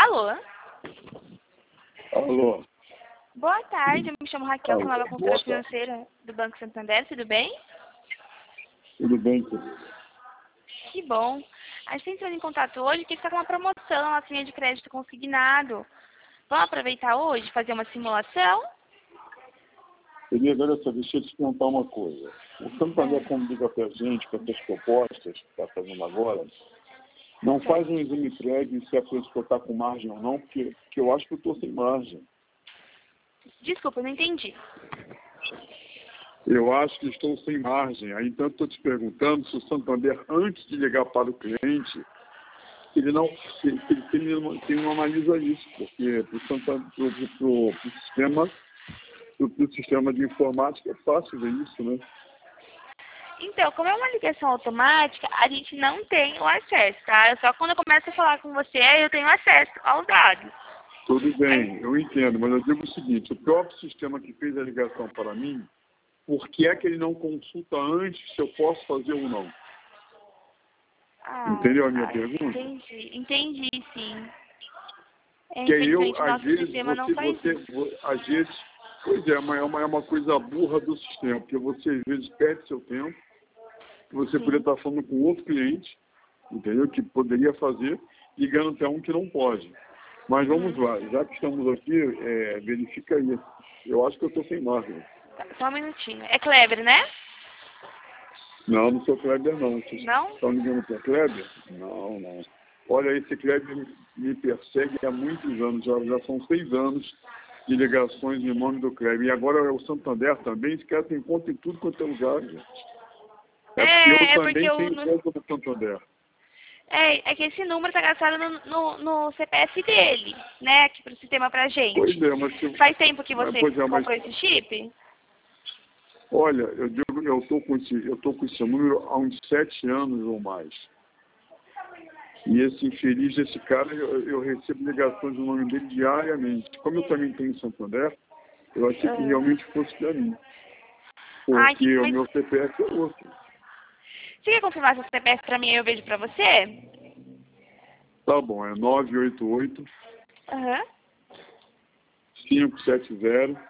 Alô? Alô? Boa tarde, eu me chamo Raquel, Alô. falava com a Boa consultora tarde. financeira do Banco Santander, tudo bem? Tudo bem, querido? Que bom. A gente entrou em contato hoje que está com uma promoção, a linha de crédito consignado. Vamos aproveitar hoje e fazer uma simulação? Querido, olha só, deixa eu te perguntar uma coisa. O Santander, quando liga pra gente com essas propostas que está fazendo agora, não faz um exame prévio se a coisa está com margem ou não, porque eu acho que eu estou sem margem. Desculpa, eu não entendi. Eu acho que estou sem margem. Aí, então, estou te perguntando se o Santander, antes de ligar para o cliente, ele não analisa isso, porque para o sistema de informática é fácil ver isso, né? Então, como é uma ligação automática, a gente não tem o acesso, tá? Só quando eu começo a falar com você, eu tenho acesso aos dados. Tudo bem, eu entendo, mas eu digo o seguinte, o próprio sistema que fez a ligação para mim, por que é que ele não consulta antes se eu posso fazer ou não? Entendeu a minha pergunta? Entendi, sim. Que aí eu, Infelizmente, o às nosso vezes, sistema não faz isso. às vezes, pois é, mas é uma coisa burra do sistema, porque você às vezes perde seu tempo, você Sim. poderia estar falando com outro cliente, entendeu? Que poderia fazer, ligando para um que não pode. Mas vamos lá, já que estamos aqui, verifica aí. Eu acho que eu estou sem margem. Tá, só um minutinho. É Kleber, né? Não, não sou Kleber, não. Vocês Não? estão ligando para Kleber? Não, não. Olha, esse Kleber me persegue há muitos anos, já são 6 anos de ligações em nome do Kleber. E agora é o Santander também, esse cara tem conta em tudo quanto é lugar, gente. Porque eu também tenho conta do Santander. É que esse número tá gastado no CPF dele, né? Aqui pro sistema pra gente. Pois é, mas... Faz tempo que você comprou esse chip? Olha, eu estou com esse número há uns 7 anos ou mais. E esse infeliz desse cara, eu recebo ligações no nome dele diariamente. Como eu também tenho Santander, eu achei que realmente fosse para mim. Porque o meu CPF é outro. Você quer confirmar seu CPF pra mim e eu vejo pra você? Tá bom, é 988 570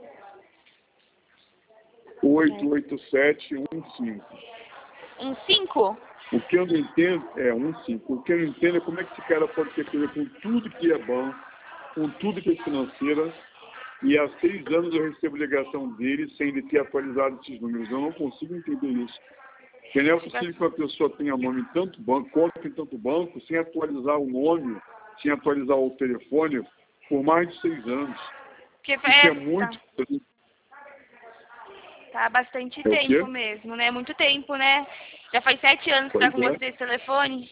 88715. 15? O que eu não entendo é 15. O que eu não entendo é como é que esse cara pode ter coisa com tudo que é banco, com tudo que é financeira, e há 6 anos eu recebo ligação dele sem ele ter atualizado esses números. Eu não consigo entender isso. Porque não é possível que uma pessoa tenha nome em tanto banco, conta em tanto banco, sem atualizar o nome, sem atualizar o telefone, por mais de 6 anos. Isso é muito... Tá há bastante tempo mesmo, né? Muito tempo, né? Já faz 7 anos que tá com você esse telefone?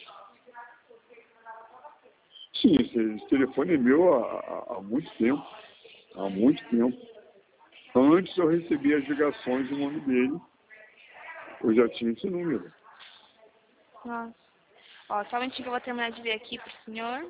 Sim, esse telefone é meu há muito tempo. Há muito tempo. Antes eu recebia as ligações no nome dele, eu já tinha esse número. Nossa. Ó, só um minutinho que eu vou terminar de ver aqui pro senhor.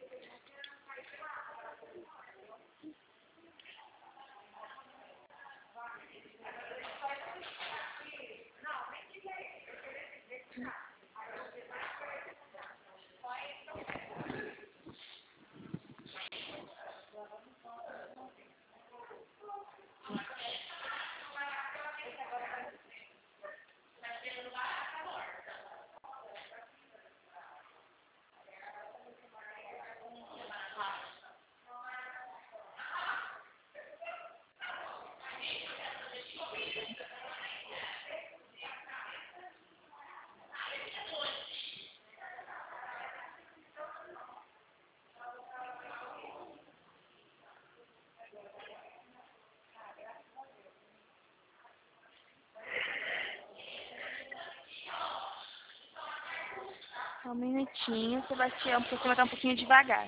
Só um minutinho, Sebastião, porque você vai estar um pouquinho devagar.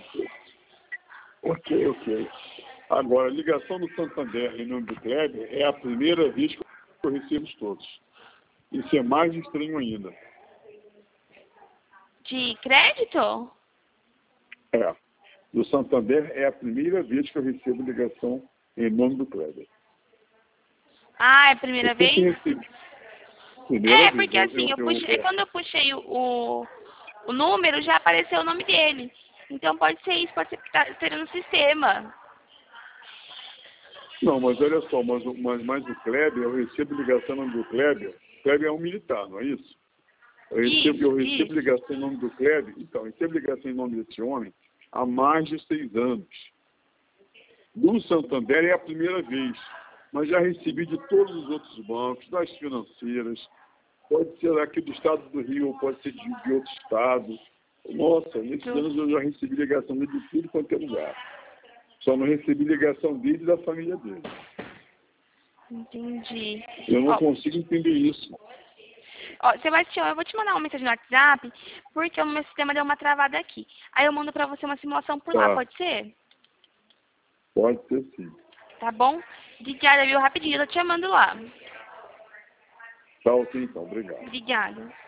Ok. Agora, a ligação do Santander em nome do Kleber é a primeira vez que eu recebo todos. Isso é mais estranho ainda. De crédito? Do Santander é a primeira vez que eu recebo ligação em nome do Kleber. Ah, é a primeira vez? Porque assim, quando eu puxei o número, já apareceu o nome dele. Então pode ser isso, pode ser que tá alterando o sistema. Não, mas olha só, mas o Kleber, eu recebo ligação em nome do Kleber. Kleber é um militar, não é isso? Eu recebo ligação em nome do Kleber. Então, eu recebo ligação em nome desse homem há mais de 6 anos. Do Santander é a primeira vez, mas já recebi de todos os outros bancos, das financeiras, pode ser aqui do estado do Rio, ou pode ser de outro estado. Nossa, nesses anos eu já recebi ligação dele de tudo quanto é lugar. Só não recebi ligação dele e da família dele. Entendi. Eu não consigo entender isso. Ó, Sebastião, eu vou te mandar uma mensagem no WhatsApp, porque o meu sistema deu uma travada aqui. Aí eu mando pra você uma simulação por lá, pode ser? Pode ser sim. Tá bom? Obrigada, viu? Rapidinho, eu tô te chamando lá. Tá ok, então. Obrigado. Obrigada.